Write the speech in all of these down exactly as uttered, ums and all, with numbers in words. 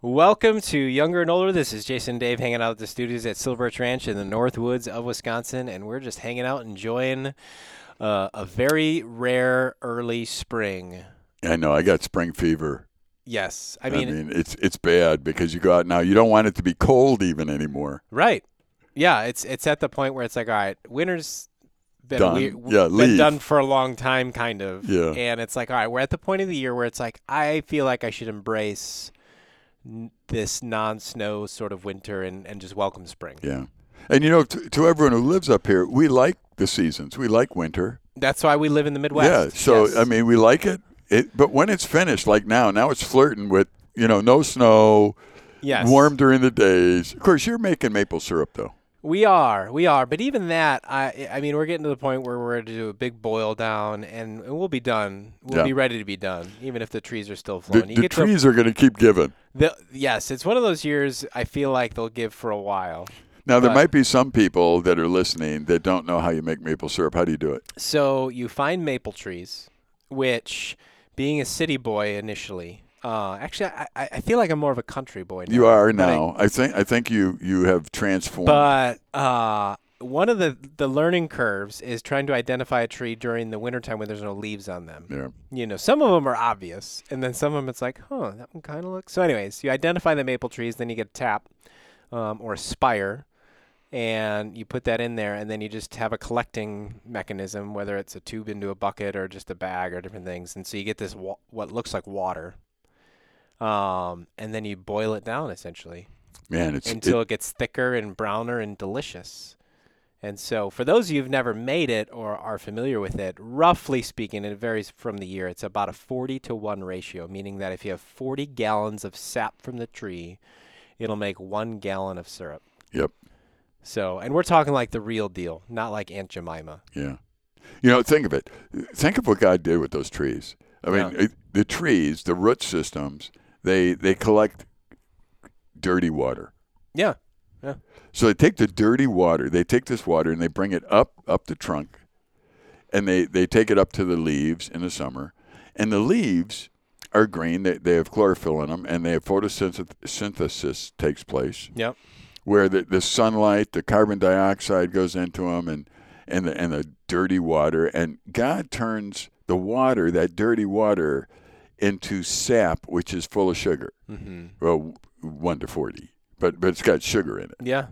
Welcome to Younger and Older. This is Jason and Dave hanging out at the studios at Silver Birch Ranch in the North Woods of Wisconsin, and we're just hanging out enjoying uh, a very rare early spring. I know. I got spring fever. Yes. I mean, I mean it's it's bad because you go out now. You don't want it to be cold even anymore. Right. Yeah, it's it's at the point where it's like, all right, winter's been, done. We, yeah, been leave. done for a long time, kind of. Yeah. And it's like, all right, we're at the point of the year where it's like, I feel like I should embrace n- this non-snow sort of winter and, and just welcome spring. Yeah. And, you know, to, to everyone who lives up here, we like the seasons. We like winter. That's why we live in the Midwest. Yeah. So, yes. I mean, we like it. it. But when it's finished, like now, now it's flirting with, you know, no snow, yes. warm during the days. Of course, you're making maple syrup, though. We are, we are, but even that, I, I mean, we're getting to the point where we're going to do a big boil down, and, and we'll be done. We'll yeah. be ready to be done, even if the trees are still flowing. The, you the get trees to, are going to keep giving. The, yes, it's one of those years I feel like they'll give for a while. Now, there but, might be some people that are listening that don't know how you make maple syrup. How do you do it? So you find maple trees, which, being a city boy initially, uh, actually, I, I feel like I'm more of a country boy now. You are now. I, I think I think you, you have transformed. But uh, one of the, the learning curves is trying to identify a tree during the wintertime when there's no leaves on them. Yeah. You know, some of them are obvious, and then some of them it's like, huh, that one kind of looks. So anyways, you identify the maple trees, then you get a tap um, or a spire, and you put that in there, and then you just have a collecting mechanism, whether it's a tube into a bucket or just a bag or different things. And so you get this wa- what looks like water. Um, and then you boil it down essentially Man, it's, until it, it gets thicker and browner and delicious. And so for those of you who've never made it or are familiar with it, roughly speaking, and it varies from the year, it's about a forty to one ratio, meaning that if you have forty gallons of sap from the tree, it'll make one gallon of syrup. Yep. So, and we're talking like the real deal, not like Aunt Jemima. Yeah. You know, think of it. Think of what God did with those trees. I mean, Yeah. it, the trees, the root systems, they they collect dirty water. Yeah. Yeah. So they take the dirty water, they take this water and they bring it up up the trunk, and they, they take it up to the leaves in the summer. And the leaves are green. They, they have chlorophyll in them, and they have photosynthesis takes place. Yep. Where the, the sunlight, the carbon dioxide goes into them, and, and, the, and the dirty water. And God turns the water, that dirty water, into sap, which is full of sugar. Mm-hmm. Well, one to forty, but but it's got sugar in it. Yeah.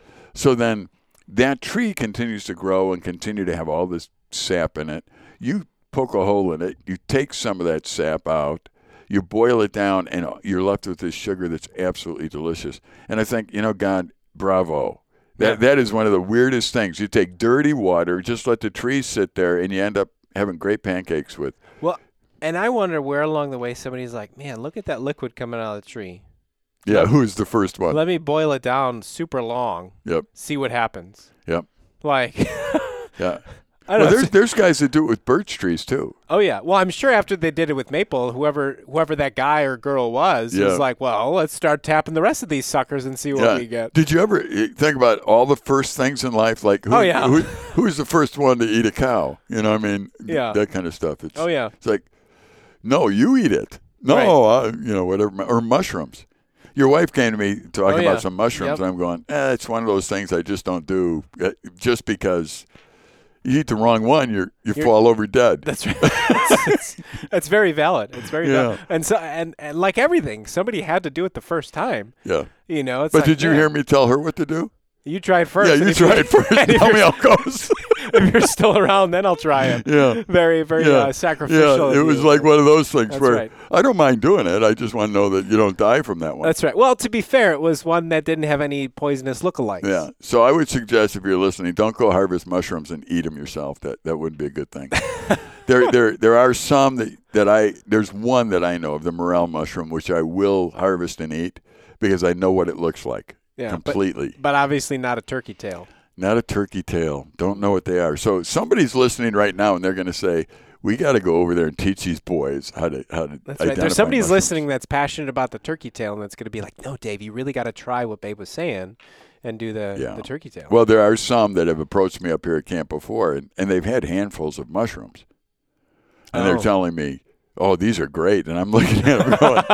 So then that tree continues to grow and continue to have all this sap in it. You poke a hole in it, you take some of that sap out, you boil it down, and you're left with this sugar that's absolutely delicious. And I think, you know, God, bravo. That Yeah. That is one of the weirdest things. You take dirty water, just let the trees sit there, and you end up having great pancakes with. Well, and I wonder where along the way somebody's like, man, look at that liquid coming out of the tree. Yeah, Let- who's the first one? Let me boil it down super long. Yep. See what happens. Yep. Like, Yeah. I don't Well, know. there's there's guys that do it with birch trees too. Oh yeah. Well, I'm sure after they did it with maple, whoever whoever that guy or girl was Yeah. was like, well, let's start tapping the rest of these suckers and see what Yeah. we get. Did you ever eh, think about all the first things in life? Like, who, Oh, yeah. who, who's the first one to eat a cow? You know, what I mean, Yeah. that kind of stuff. It's, Oh yeah. It's like, no, you eat it. No, Right. uh, you know, whatever. Or mushrooms. Your wife came to me talking Oh, yeah. about some mushrooms, Yep. and I'm going, eh, it's one of those things I just don't do. eh, Just because you eat the wrong one, you're, you You're- fall over dead. That's right. That's, that's very valid. It's very Yeah. valid. And so and, and like everything, somebody had to do it the first time. Yeah. You know, it's But like, did you man, hear me tell her what to do? You tried first. Yeah, and you if tried first. and if Tell me you're- how it goes. If you're still around, then I'll try it. Yeah. Very, very Yeah. uh, sacrificial. Yeah, of it was you. like one of those things That's where right. I don't mind doing it. I just want to know that you don't die from that one. That's right. Well, to be fair, it was one that didn't have any poisonous lookalikes. Yeah. So I would suggest if you're listening, don't go harvest mushrooms and eat them yourself. That that wouldn't be a good thing. there there there are some that, that I there's one that I know of, the morel mushroom, which I will harvest and eat because I know what it looks like Yeah, but- completely. But obviously not a turkey tail. Not a turkey tail. Don't know what they are. So somebody's listening right now and they're going to say, we got to go over there and teach these boys how to how to That's identify right. There's somebody who's mushrooms. listening that's passionate about the turkey tail and that's going to be like, no, Dave, you really got to try what Babe was saying and do the, Yeah. the turkey tail. Well, there are some that have approached me up here at camp before, and, and they've had handfuls of mushrooms. And they're Oh. telling me, oh, these are great. And I'm looking at them going,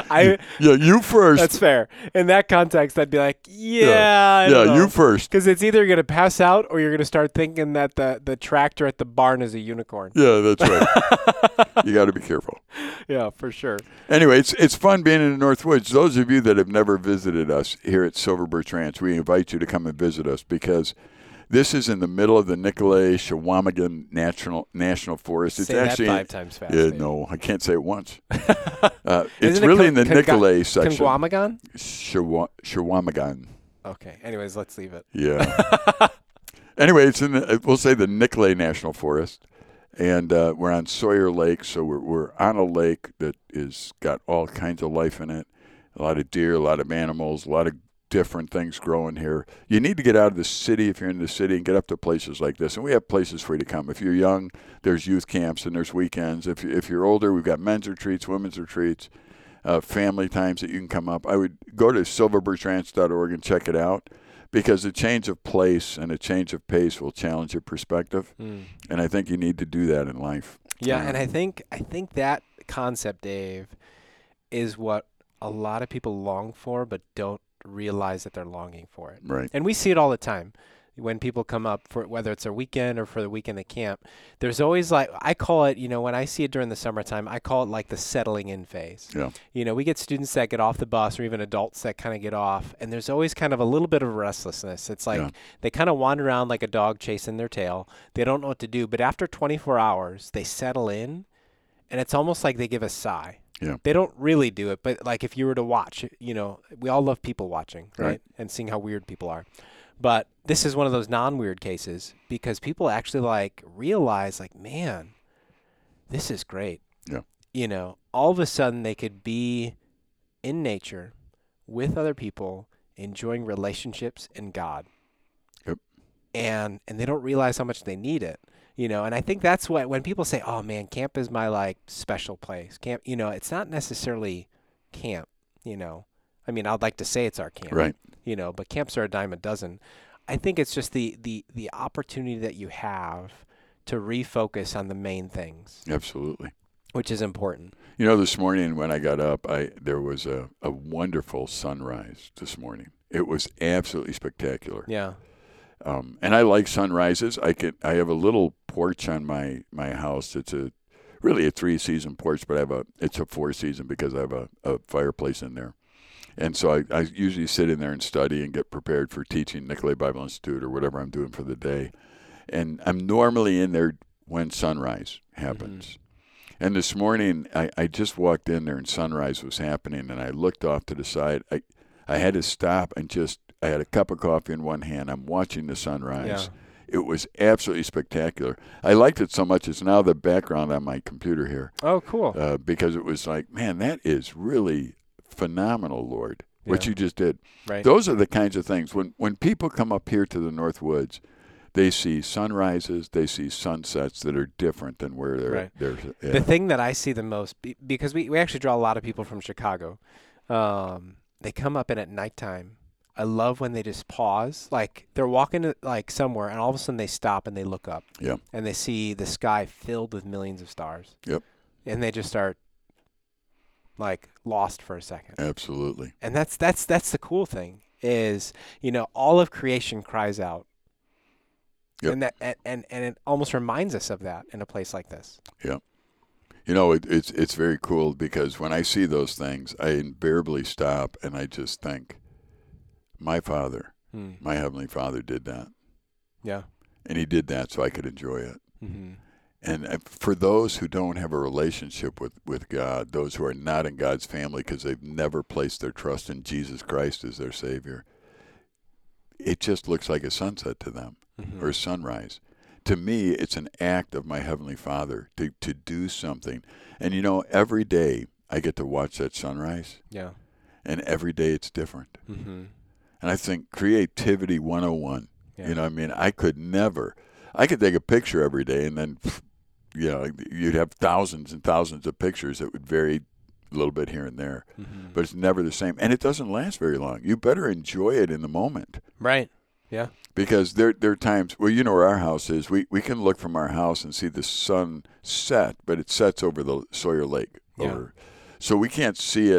I yeah, you first. That's fair. In that context, I'd be like, yeah, yeah, yeah you first. Because it's either going to pass out or you're going to start thinking that the, the tractor at the barn is a unicorn. Yeah, that's right. You got to be careful. Yeah, for sure. Anyway, it's it's fun being in the Northwoods. Those of you that have never visited us here at Silver Birch Ranch, we invite you to come and visit us because this is in the middle of the Nicolet Chequamegon National National Forest. It's say actually that five times fast. Yeah, maybe. no, I can't say it once. uh, it's Isn't it really Con- in the Con- Nicolet section. Chequamegon? Chewa- Chequamegon. Okay. Anyways, let's leave it. Yeah. Anyway, it's in the, we'll say the Nicolet National Forest. And uh, we're on Sawyer Lake, so we're we're on a lake that is got all kinds of life in it. A lot of deer, a lot of animals, a lot of different things growing here. You need to get out of the city if you're in the city and get up to places like this. And we have places for you to come. If you're young, there's youth camps and there's weekends. If you, if you're older, we've got men's retreats, women's retreats, uh, family times that you can come up. I would go to silver birch ranch dot org and check it out. Because a change of place and a change of pace will challenge your perspective, mm. and I think you need to do that in life. Yeah, um, and I think I think that concept, Dave, is what a lot of people long for, but don't realize that they're longing for it. Right. And we see it all the time when people come up for whether it's a weekend or for the weekend at camp. There's always like I call it, you know, when I see it during the summertime, I call it like the settling in phase. Yeah. You know, we get students that get off the bus or even adults that kind of get off, and there's always kind of a little bit of restlessness. It's like yeah. they kind of wander around like a dog chasing their tail. They don't know what to do, but after twenty-four hours, they settle in, and it's almost like they give a sigh. Yeah. They don't really do it, but like if you were to watch, you know, we all love people watching, right? right? And seeing how weird people are. But this is one of those non-weird cases because people actually like realize like, man, this is great. Yeah. You know, all of a sudden they could be in nature with other people, enjoying relationships and God. Yep. And and they don't realize how much they need it. You know, and I think that's what when people say, "Oh man, camp is my like special place." Camp, you know, it's not necessarily camp, you know. I mean, I'd like to say it's our camp. Right. You know, but camps are a dime a dozen. I think it's just the, the, the opportunity that you have to refocus on the main things. Absolutely. Which is important. You know, this morning when I got up, I there was a, a wonderful sunrise this morning. It was absolutely spectacular. Yeah. Um, and I like sunrises. I can I have a little porch on my, my house. It's a really a three season porch, but I have a it's a four season because I have a, a fireplace in there. And so I, I usually sit in there and study and get prepared for teaching Nicolet Bible Institute or whatever I'm doing for the day. And I'm normally in there when sunrise happens. Mm-hmm. And this morning, I, I just walked in there and sunrise was happening, and I looked off to the side. I, I had to stop and just, I had a cup of coffee in one hand. I'm watching the sunrise. Yeah. It was absolutely spectacular. I liked it so much, it's now the background on my computer here. Oh, cool. Uh, because it was like, man, that is really phenomenal, Lord, what yeah. you just did. Right. Those are the kinds of things. When when people come up here to the Northwoods, they see sunrises, they see sunsets that are different than where they're. Right. they're yeah. The thing that I see the most, because we, we actually draw a lot of people from Chicago, um, they come up in at nighttime. I love when they just pause, like they're walking to, like somewhere, and all of a sudden they stop and they look up. Yeah. And they see the sky filled with millions of stars. Yep. And they just start like lost for a second. Absolutely. And that's that's that's the cool thing is, you know, all of creation cries out. Yep. And that and, and, and it almost reminds us of that in a place like this. Yeah. You know, it, it's it's very cool because when I see those things, I invariably stop and I just think, my Father, hmm. my Heavenly Father did that. Yeah. And he did that so I could enjoy it. Mm-hmm. And for those who don't have a relationship with, with God, those who are not in God's family because they've never placed their trust in Jesus Christ as their Savior, it just looks like a sunset to them mm-hmm. or a sunrise. To me, it's an act of my Heavenly Father to, to do something. And, you know, every day I get to watch that sunrise. Yeah. And every day it's different. Mm-hmm. And I think creativity one oh one, yeah. you know what I mean? I could never, I could take a picture every day and then, you know, you'd have thousands and thousands of pictures that would vary a little bit here and there. Mm-hmm. But it's never the same. And it doesn't last very long. You better enjoy it in the moment. Right. Yeah. Because there there are times, well, you know where our house is. We we can look from our house and see the sun set, but it sets over the Sawyer Lake. Yeah. Over, so we can't see it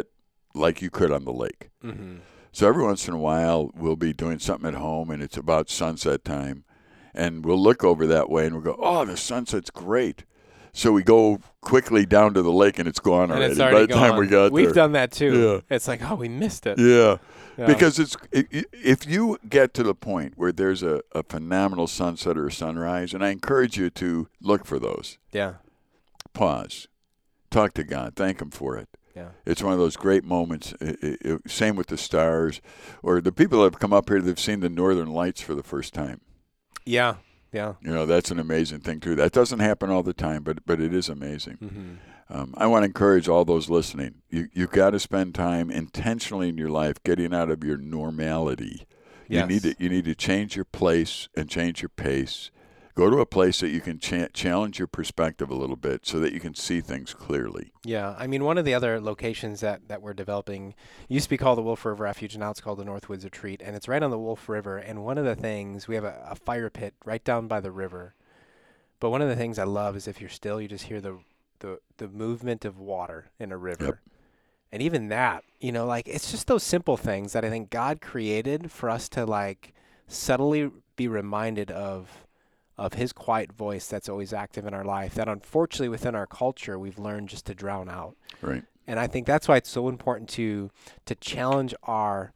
like you could on the lake. Mm-hmm. So every once in a while, we'll be doing something at home, and it's about sunset time, and we'll look over that way, and we'll go, oh, the sunset's great. So we go quickly down to the lake, and it's gone And already. it's already By the time gone. we got We've there. done that too. Yeah. It's like, oh, we missed it. Yeah. Yeah. Because it's if you get to the point where there's a, a phenomenal sunset or a sunrise, and I encourage you to look for those. Yeah. Pause. Talk to God. Thank Him for it. Yeah. It's one of those great moments. It, it, it, same with the stars. Or the people that have come up here, they've seen the Northern Lights for the first time. Yeah. Yeah. You know, that's an amazing thing, too. That doesn't happen all the time, but but it is amazing. Mm-hmm. Um, I want to encourage all those listening. You, you've got to spend time intentionally in your life getting out of your normality. You Yes. need to you need to change your place and change your pace. Go to a place that you can cha- challenge your perspective a little bit so that you can see things clearly. Yeah, I mean, one of the other locations that, that we're developing used to be called the Wolf River Refuge, and now it's called the Northwoods Retreat, and it's right on the Wolf River. And one of the things, we have a, a fire pit right down by the river. But one of the things I love is if you're still, you just hear the the, the movement of water in a river. Yep. And even that, you know, like, it's just those simple things that I think God created for us to, like, subtly be reminded of of his quiet voice that's always active in our life that unfortunately within our culture we've learned just to drown out. Right. And I think that's why it's so important to to challenge our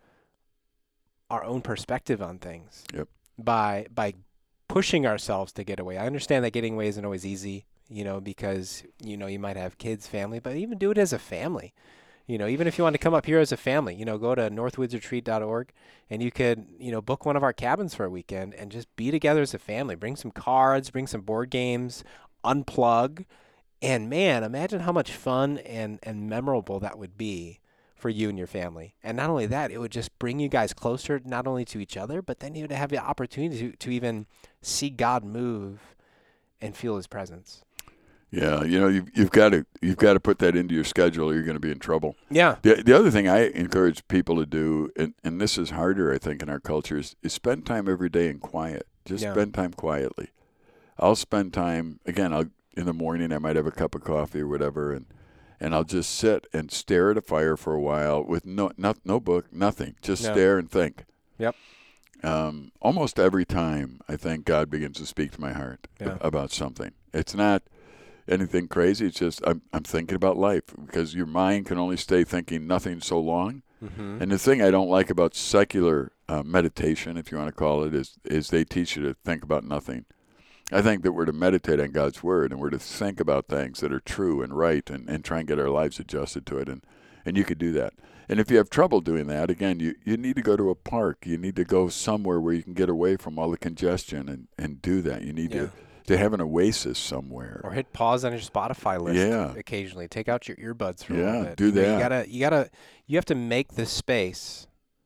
our own perspective on things. Yep. By by pushing ourselves to get away. I understand that getting away isn't always easy, you know, because, you know, you might have kids, family, but even do it as a family. You know, even if you want to come up here as a family, you know, go to northwoods retreat dot org and you could, you know, book one of our cabins for a weekend and just be together as a family. Bring some cards, bring some board games, unplug. And man, imagine how much fun and, and memorable that would be for you and your family. And not only that, it would just bring you guys closer, not only to each other, but then you would have the opportunity to, to even see God move and feel his presence. Yeah, you know, you've, you've got to you've got to put that into your schedule or you're going to be in trouble. Yeah. The, the other thing I encourage people to do, and, and this is harder, I think, in our culture, is, is spend time every day in quiet. Just Yeah. spend time quietly. I'll spend time, again, I'll, in the morning I might have a cup of coffee or whatever, and, and I'll just sit and stare at a fire for a while with no no, no book, nothing. Just No. stare and think. Yep. Um, almost every time, I think God begins to speak to my heart Yeah. about something. It's not anything crazy. It's just I'm I'm thinking about life because your mind can only stay thinking nothing so long. Mm-hmm. And the thing I don't like about secular uh, meditation, if you want to call it, is is they teach you to think about nothing. I think that we're to meditate on God's word and we're to think about things that are true and right and, and try and get our lives adjusted to it. And, and you could do that. And if you have trouble doing that, again, you, you need to go to a park. You need to go somewhere where you can get away from all the congestion and, and do that. You need Yeah. to, to have an oasis somewhere. Or hit pause on your Spotify list Yeah. occasionally. Take out your earbuds for a Yeah, little bit. do You know, that. You gotta, you gotta, you have to make the space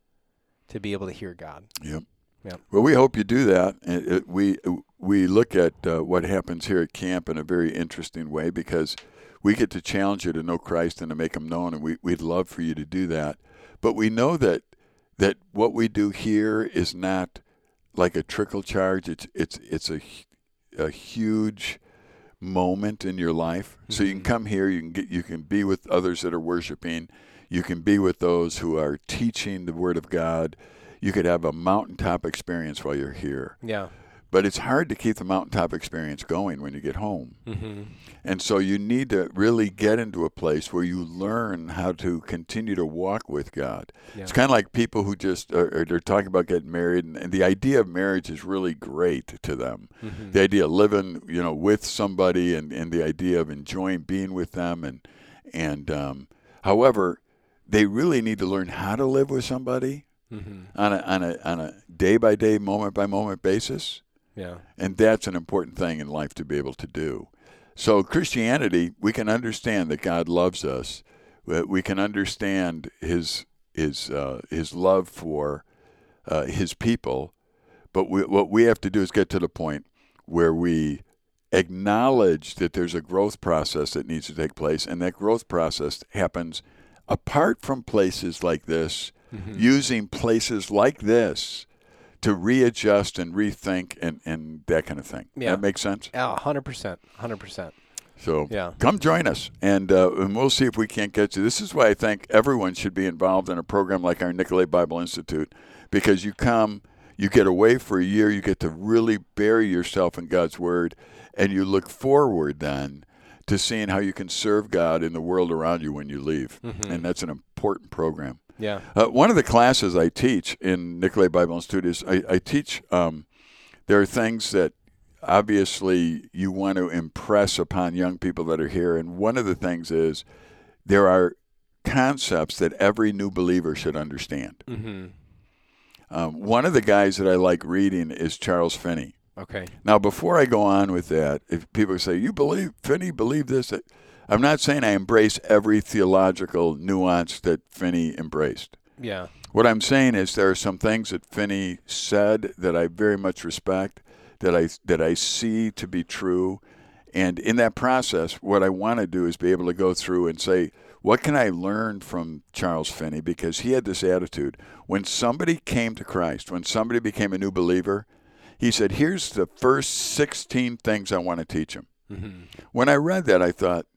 to be able to hear God. Yep. Yep. Well, we hope you do that. It, it, we we look at uh, what happens here at camp in a very interesting way because we get to challenge you to know Christ and to make him known, and we, we'd love for you to do that. But we know that that what we do here is not like a trickle charge. It's it's it's a a huge moment in your life. Mm-hmm. So you can come here, you can get you can be with others that are worshiping, you can be with those who are teaching the Word of God. You could have a mountaintop experience while you're here. Yeah. But it's hard to keep the mountaintop experience going when you get home. Mm-hmm. And so you need to really get into a place where you learn how to continue to walk with God. Yeah. It's kind of like people who just are, are they're talking about getting married, and, and the idea of marriage is really great to them. Mm-hmm. The idea of living, you know, with somebody, and, and the idea of enjoying being with them, and and um, however, they really need to learn how to live with somebody. Mm-hmm. on a on a on a day by day, moment by moment basis. Yeah. And that's an important thing in life to be able to do. So Christianity, we can understand that God loves us. We can understand his his uh, his love for uh, his people. But we, what we have to do is get to the point where we acknowledge that there's a growth process that needs to take place, and that growth process happens apart from places like this. Mm-hmm. Using places like this to readjust and rethink and, and that kind of thing. Yeah. That makes sense? Yeah, one hundred percent. one hundred percent. So Yeah. come join us, and, uh, and we'll see if we can't get you. This is why I think everyone should be involved in a program like our Nicolet Bible Institute, because you come, you get away for a year, you get to really bury yourself in God's Word, and you look forward then to seeing how you can serve God in the world around you when you leave. Mm-hmm. And that's an important program. Yeah. Uh, one of the classes I teach in Nicolet Bible Institute is I, I teach, um, there are things that obviously you want to impress upon young people that are here. And one of the things is there are concepts that every new believer should understand. Mm-hmm. Um, one of the guys that I like reading is Charles Finney. Okay. Now, before I go on with that, if people say, you believe, Finney, believe this, I'm not saying I embrace every theological nuance that Finney embraced. Yeah. What I'm saying is there are some things that Finney said that I very much respect, that I that I see to be true. And in that process, what I want to do is be able to go through and say, what can I learn from Charles Finney? Because he had this attitude. When somebody came to Christ, when somebody became a new believer, he said, here's the first sixteen things I want to teach them. Mm-hmm. When I read that, I thought,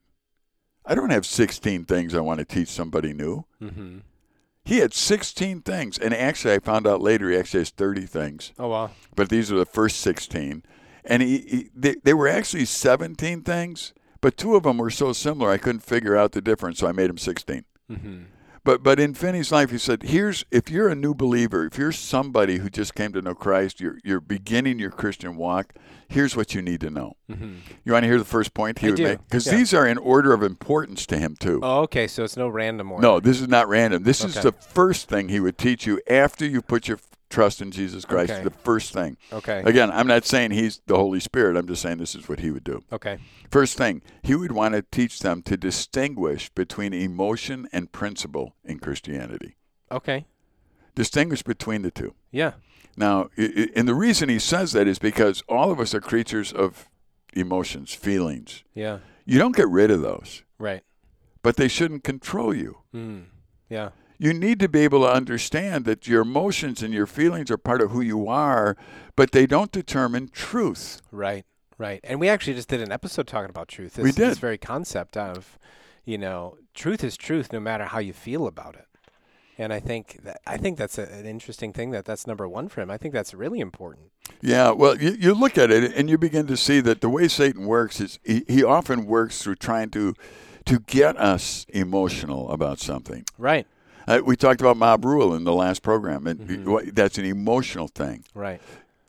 I don't have sixteen things I want to teach somebody new. Mm-hmm. He had sixteen things, and actually I found out later he actually has thirty things. Oh, wow. But these are the first sixteen. And he, he they, they were actually seventeen things, but two of them were so similar I couldn't figure out the difference, so I made them sixteen. Mm-hmm. But but in Finney's life, he said, here's, if you're a new believer, if you're somebody who just came to know Christ, you're, you're beginning your Christian walk, here's what you need to know. Mm-hmm. You want to hear the first point he I would do. make? Because Yeah. these are in order of importance to him, too. Oh, okay. So it's no random order. No, this is not random. This is Okay. the first thing he would teach you after you put your trust in Jesus Christ. Okay. The first thing. Okay. Again, I'm not saying he's the Holy Spirit. I'm just saying this is what he would do. Okay. First thing, he would want to teach them to distinguish between emotion and principle in Christianity. Okay. Distinguish between the two. Yeah. Now, i- i- and the reason he says that is because all of us are creatures of emotions, feelings. Yeah. You don't get rid of those, Right. but they shouldn't control you. Mm. Yeah. You need to be able to understand that your emotions and your feelings are part of who you are, but they don't determine truth. Right. Right. And we actually just did an episode talking about truth. This, We did. This very concept of, you know, truth is truth no matter how you feel about it. And I think that I think that's a, an interesting thing that that's number one for him. I think that's really important. Yeah, well, you, you look at it and you begin to see that the way Satan works is he, he often works through trying to to get us emotional about something. Right. Uh, we talked about mob rule in the last program, and Mm-hmm. what- that's an emotional thing. Right.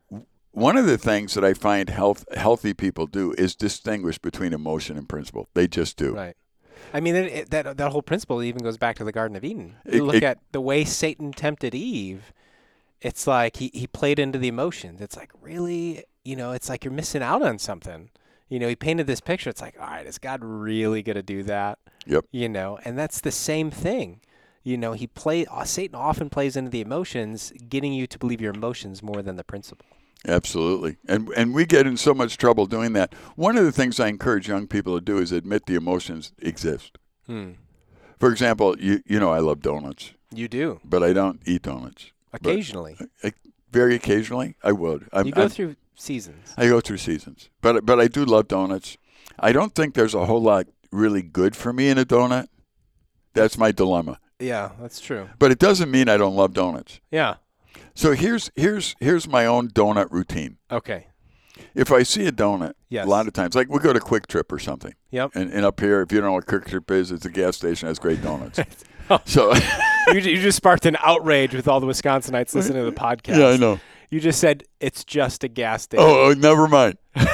One of the things that I find health, healthy people do is distinguish between emotion and principle. They just do. Right. I mean, it, it, that that whole principle even goes back to the Garden of Eden. It- You look it- at the way Satan tempted Eve. It's like he, he played into the emotions. It's like, really, you know, it's like you're missing out on something. You know, he painted this picture. It's like, all right, is God really going to do that? Yep. You know, and that's the same thing. You know, he play uh, Satan often plays into the emotions, getting you to believe your emotions more than the principle. Absolutely. And and we get in so much trouble doing that. One of the things I encourage young people to do is admit the emotions exist. Hmm. For example, you you know I love donuts, You do but I don't eat donuts. occasionally. I, very occasionally, I would. I'm, you go I'm- through seasons. I go through seasons, but but I do love donuts. I don't think there's a whole lot really good for me in a donut. That's my dilemma. Yeah, that's true. But it doesn't mean I don't love donuts. Yeah. So here's here's here's my own donut routine. Okay. If I see a donut, Yes. a lot of times, like we go to Quick Trip or something, Yep. and, and up here, if you don't know what Quick Trip is, it's a gas station that has great donuts. Oh. So you, ju- you just sparked an outrage with all the Wisconsinites listening to the podcast. yeah, I know. You just said it's just a gas station. Oh, oh never mind.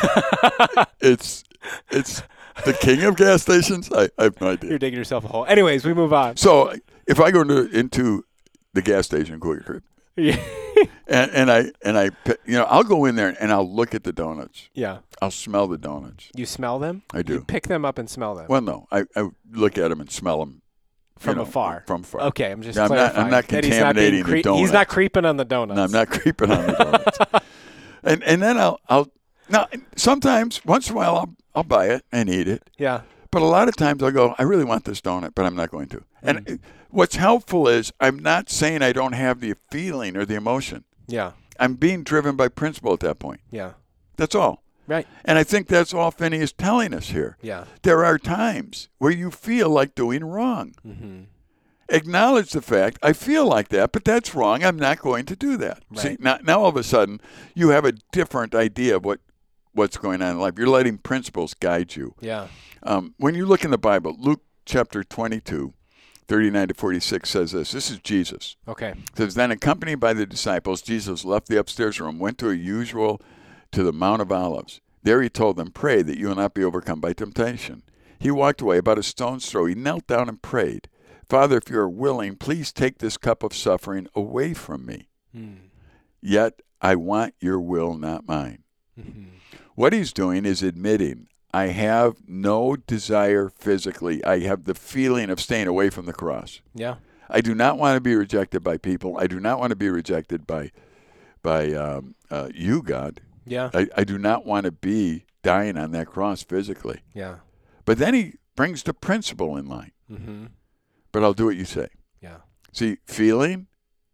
it's it's the king of gas stations. I, I have no idea. You're digging yourself a hole. Anyways, we move on. So if I go into into the gas station, Quick Trip, Yeah. and, and I and I pi- you know I'll go in there and I'll look at the donuts. Yeah. I'll smell the donuts. You smell them? I do. You pick them up and smell them Well, no, I, I look at them and smell them from afar. From afar. Okay, I'm just Yeah, I'm not- clarifying. I'm not that he's not being contaminating the cre- He's donut. not creeping on the donuts. No, I'm not creeping on the donuts. and and then I'll I'll now sometimes once in a while I'll I'll buy it and eat it. Yeah. But a lot of times I'll go, I really want this donut, but I'm not going to. And Mm. what's helpful is I'm not saying I don't have the feeling or the emotion. Yeah. I'm being driven by principle at that point. Yeah. That's all. Right. And I think that's all Finney is telling us here. Yeah. There are times where you feel like doing wrong. Mm-hmm. Acknowledge the fact, I feel like that, but that's wrong. I'm not going to do that. Right. See, now, now all of a sudden, you have a different idea of what, what's going on in life. You're letting principles guide you. Yeah. Um, when you look in the Bible, Luke chapter twenty-two, thirty-nine to forty-six says this. This is Jesus. Okay. It says, then accompanied by the disciples, Jesus left the upstairs room, went to a usual, to the Mount of Olives. There he told them, pray that you will not be overcome by temptation. He walked away about a stone's throw. He knelt down and prayed, Father, if you are willing, please take this cup of suffering away from me. Mm. Yet I want your will, not mine. Mm-hmm. What he's doing is admitting, I have no desire physically. I have the feeling of staying away from the cross. Yeah. I do not want to be rejected by people. I do not want to be rejected by by um, uh, you, God. Yeah. I, I do not want to be dying on that cross physically. Yeah. But then he brings the principle in line. Mm-hmm. But I'll do what you say. Yeah. See, feeling,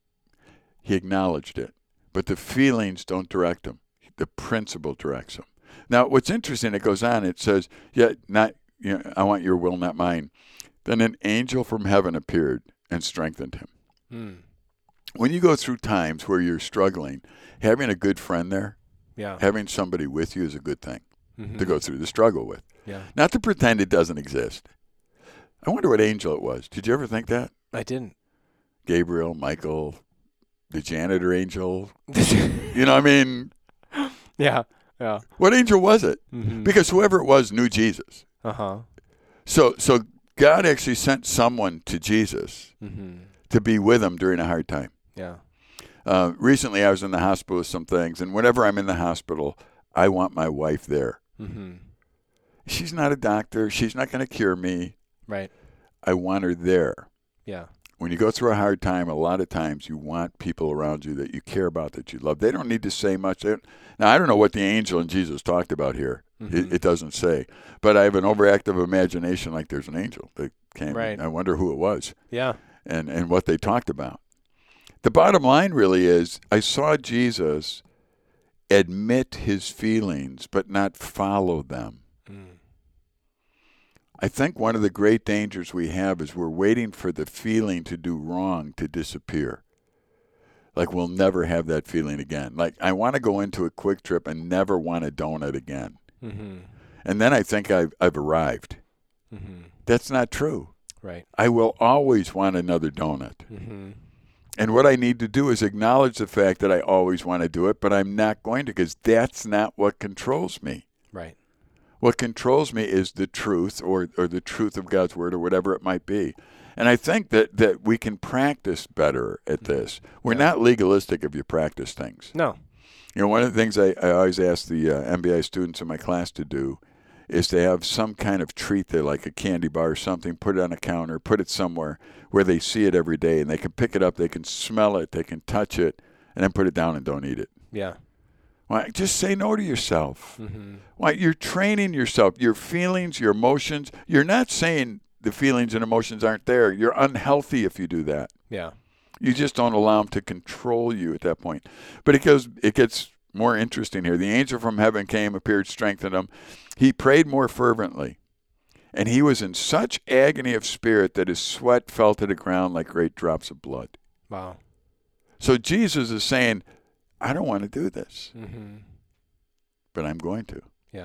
he acknowledged it. But the feelings don't direct him. The principle directs him. Now, what's interesting, it goes on, it says, yeah, not, you know, I want your will, not mine. Then an angel from heaven appeared and strengthened him. Mm. When you go through times where you're struggling, having a good friend there, Yeah. having somebody with you is a good thing Mm-hmm. to go through the struggle with. Yeah. Not to pretend it doesn't exist. I wonder what angel it was. Did you ever think that? I didn't. Gabriel, Michael, the janitor angel. You know, I mean, Yeah. Yeah. what angel was it? Mm-hmm. Because whoever it was knew Jesus. Uh-huh. So, so God actually sent someone to Jesus Mm-hmm. to be with him during a hard time. Yeah. Uh, recently, I was in the hospital with some things, and whenever I'm in the hospital, I want my wife there. Mm-hmm. She's not a doctor. She's not going to cure me. Right. I want her there. Yeah. When you go through a hard time, a lot of times you want people around you that you care about, that you love. They don't need to say much. Now, I don't know what the angel and Jesus talked about here. Mm-hmm. It, it doesn't say. But I have an overactive imagination like there's an angel that came. Right. I wonder who it was Yeah. and, and what they talked about. The bottom line really is I saw Jesus admit his feelings but not follow them. Mm. I think one of the great dangers we have is we're waiting for the feeling to do wrong to disappear. Like we'll never have that feeling again. Like I want to go into a Quick Trip and never want a donut again. Mm-hmm. And then I think I've, I've arrived. Mm-hmm. That's not true. Right. I will always want another donut. Mm-hmm. And what I need to do is acknowledge the fact that I always want to do it, but I'm not going to because that's not what controls me. Right. What controls me is the truth or, or the truth of God's word or whatever it might be. And I think that, that we can practice better at this. We're Yeah. not legalistic if you practice things. No. You know, one of the things I, I always ask the uh, M B I students in my class to do is to have some kind of treat there, like a candy bar or something, put it on a counter, put it somewhere where they see it every day and they can pick it up, they can smell it, they can touch it, and then put it down and don't eat it. Yeah. Why, just say no to yourself. Mm-hmm. Why, you're training yourself, your feelings, your emotions. You're not saying the feelings and emotions aren't there. You're unhealthy if you do that. Yeah. You just don't allow them to control you at that point. But it goes, it gets more interesting here. The angel from heaven came, appeared, strengthened him. He prayed more fervently. And he was in such agony of spirit that his sweat fell to the ground like great drops of blood. Wow. So Jesus is saying, I don't want to do this, Mm-hmm. but I'm going to. Yeah.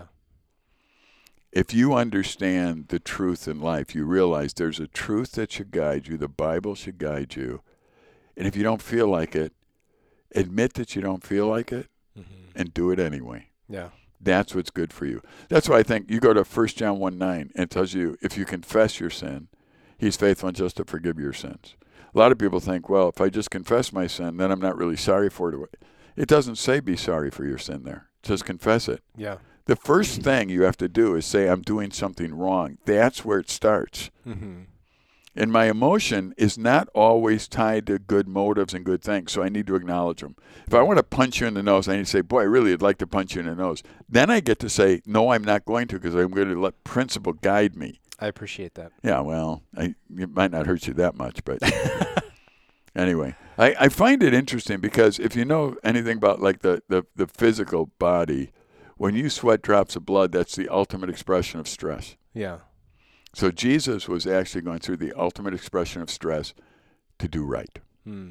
If you understand the truth in life, you realize there's a truth that should guide you. The Bible should guide you. And if you don't feel like it, admit that you don't feel like it Mm-hmm. and do it anyway. Yeah. That's what's good for you. That's why I think you go to First John one nine and it tells you if you confess your sin, he's faithful and just to forgive your sins. A lot of people think, well, if I just confess my sin, then I'm not really sorry for it. It doesn't say be sorry for your sin there. Just confess it. Yeah. The first thing you have to do is say, I'm doing something wrong. That's where it starts. Mm-hmm. And my emotion is not always tied to good motives and good things, so I need to acknowledge them. If I want to punch you in the nose, I need to say, boy, I really would like to punch you in the nose. Then I get to say, no, I'm not going to because I'm going to let principle guide me. I appreciate that. Yeah, well, I, it might not hurt you that much, but anyway. I, I find it interesting because if you know anything about like the, the, the physical body, When you sweat drops of blood, that's the ultimate expression of stress. Yeah. So Jesus was actually going through the ultimate expression of stress to do right. Hmm.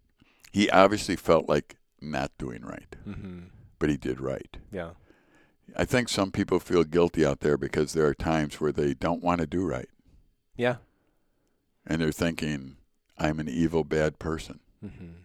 He obviously felt like not doing right, Mm-hmm. but he did right. Yeah. I think some people feel guilty out there because there are times where they don't want to do right. Yeah. And they're thinking, I'm an evil, bad person. Mm-hmm.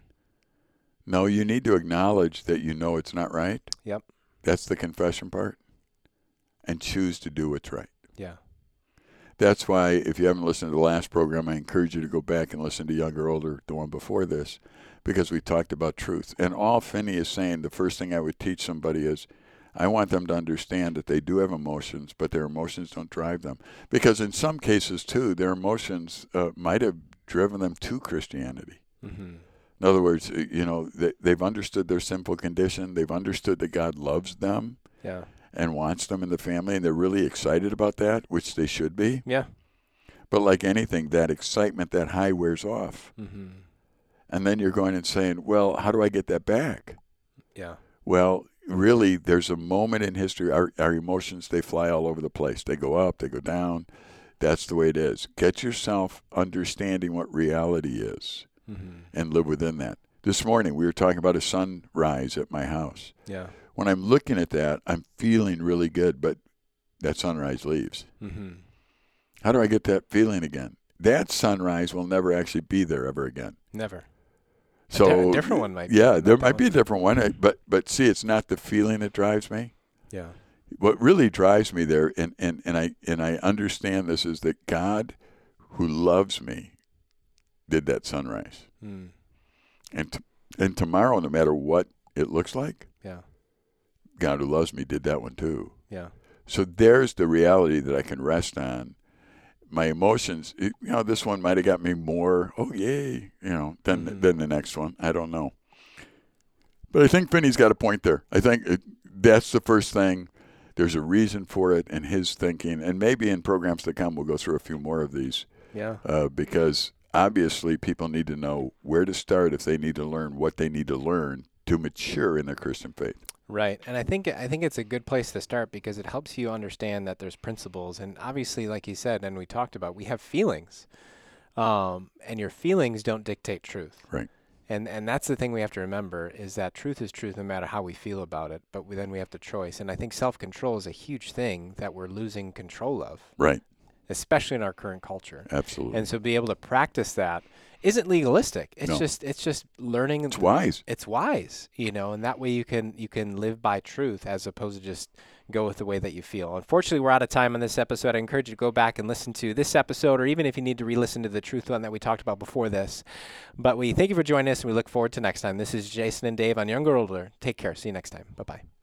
No, you need to acknowledge that you know it's not right. Yep. That's the confession part. And choose to do what's right. Yeah. That's why, if you haven't listened to the last program, I encourage you to go back and listen to Younger, Older, the one before this, because we talked about truth. And all Finney is saying, the first thing I would teach somebody is, I want them to understand that they do have emotions, but their emotions don't drive them. Because in some cases, too, their emotions uh, might have driven them to Christianity. Mm-hmm. In other words, you know, they, they've understood their sinful condition. They've understood that God loves them. Yeah. And wants them in the family, and they're really excited about that, which they should be. Yeah. But like anything, that excitement, that high wears off. Mm-hmm. And then you're going and saying, well, how do I get that back? Yeah. Well, really, there's a moment in history, our, our emotions, they fly all over the place. They go up, they go down. That's the way it is. Get yourself understanding what reality is Mm-hmm. and live within that. This morning, we were talking about a sunrise at my house. Yeah. When I'm looking at that, I'm feeling really good, but that sunrise leaves. Mm-hmm. How do I get that feeling again? That sunrise will never actually be there ever again. Never. So a di- a different one might be. Yeah, Not there that might be a one. different one, but but see, it's not the feeling that drives me. Yeah. What really drives me there, and, and, and I and I understand this, is that God, who loves me, did that sunrise. Mm. And t- and tomorrow, no matter what it looks like, Yeah. God who loves me did that one too. Yeah. So there's the reality that I can rest on. My emotions, you know, this one might have got me more, oh, yay, you know, than, Mhm. than the next one. I don't know. But I think Finney's got a point there. I think it, that's the first thing. There's a reason for it in his thinking. And maybe in programs to come, we'll go through a few more of these. Yeah. Uh, because obviously people need to know where to start if they need to learn what they need to learn to mature in their Christian faith. Right. And I think I think it's a good place to start because it helps you understand that there's principles. And obviously, like you said, and we talked about, we have feelings. Um, and your feelings don't dictate truth. Right. And and that's the thing we have to remember is that truth is truth no matter how we feel about it. But we, then we have the choice. And I think self-control is a huge thing that we're losing control of, Right. especially in our current culture. Absolutely. And so be able to practice that isn't legalistic. It's No. just it's just learning. It's wise. It's wise, you know, and that way you can you can live by truth as opposed to just go with the way that you feel. Unfortunately, we're out of time on this episode. I encourage you to go back and listen to this episode, or even if you need to re-listen to the truth one that we talked about before this. But we thank you for joining us, and we look forward to next time. This is Jason and Dave on Younger Older. Take care. See you next time. Bye-bye.